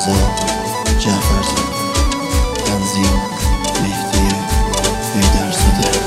رضا جعفرزاده، تنظیم مهدی حیدرزاده.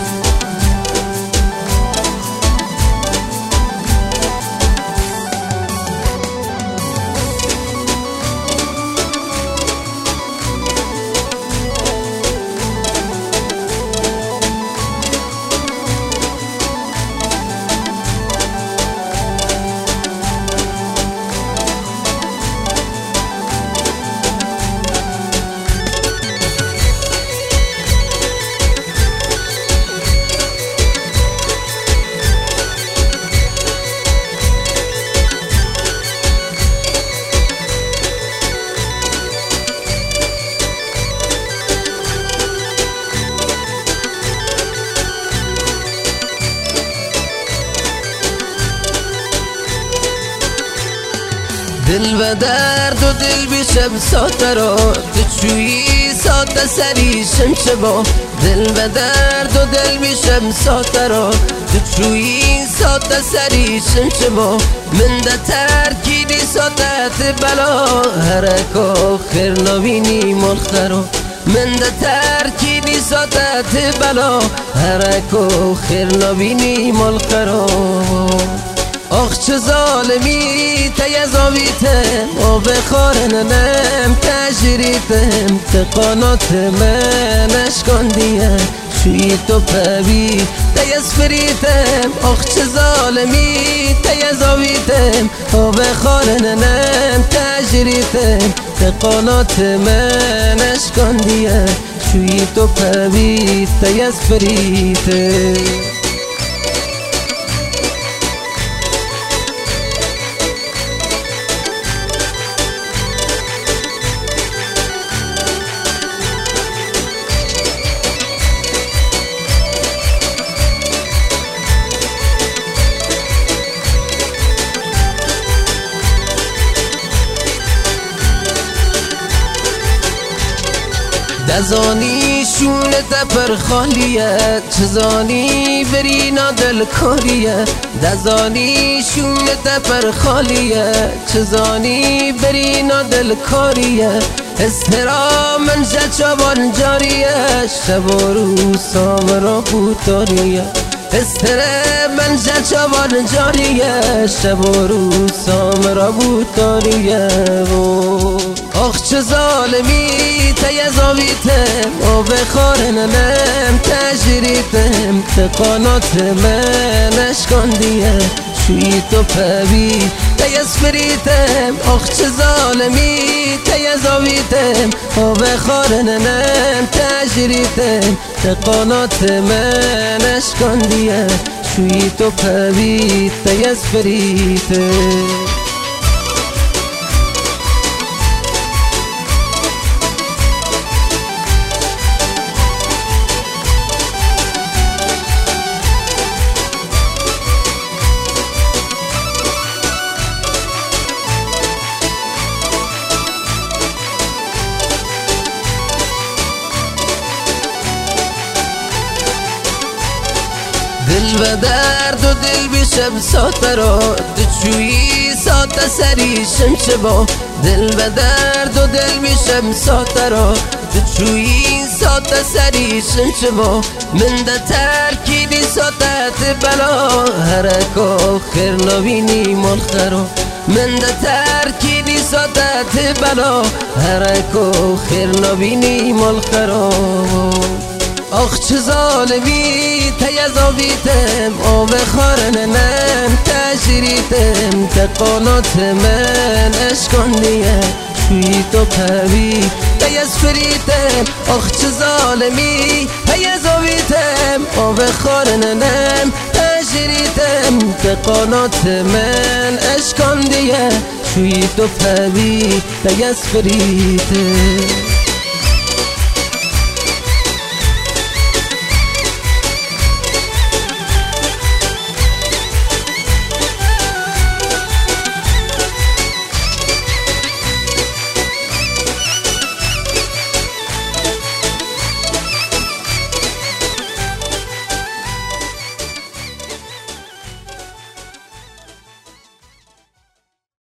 دل به درد و دل بیشم ساته را دچویی ساته سری شمشه با دل به درد و دل بیشم ساته را دچویی ساته سری شمشه با من ده ترکیدی ساته بلا هرکا خیر نبینی ملخرا من ده ترکیدی ساته بلا هرکا خیر نبینی ملخرا آخ چه ظالمی تیزاویتم و بخارنم تجریتم تقانات من اشکاندیم شوی تو پوی تیزفریتم آخ چه ظالمی تیزاویتم و بخارنم تجریتم تقانات من اشکاندیم شوی تو پوی تیزفریتم. دزانی شونت پر خالیه چزانی برینا دل کاریه دزانی شونت پر خالیه چزانی برینا دل کاریه استرام من جچوان جاریه شب و روز سامرا بوتاریه استرام من جچوان جاریه شب و روز سامرا بوتاریه آخ چه ظالمی تیزاویتم و بخارنم تجریتم تقانات من اشکاندیم شوی تو پوی تیزفریتم آخ چه ظالمی تیزاویتم و بخارنم تجریتم تقانات من اشکاندیم شوی تو پوی تیزفریتم. دل به درد و دل بیشم ساته را دچویی ساته سری شمشه با دل به درد و دل بیشم ساته را دچویی ساته سری شمشه با من ده ترکیدی ساته بلا هرکا خیر نبینی ملخرا من ده ترکیدی ساته بلا هرکا خیر نبینی ملخرا آخ چه ظالمی تیزاویتم و بخارنم تجریتم تقانات من اشکاندیم شوی تو پوی تیزفریتم آخ چه ظالمی تیزاویتم و بخارنم تجریتم تقانات من اشکاندیم شوی تو پوی تیزفریتم.